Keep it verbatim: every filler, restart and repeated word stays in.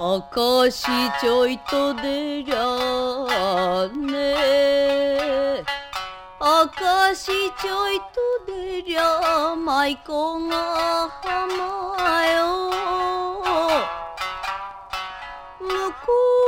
しちょいと出りゃね、明石ちょいと出りゃ舞妓が浜よ、向こう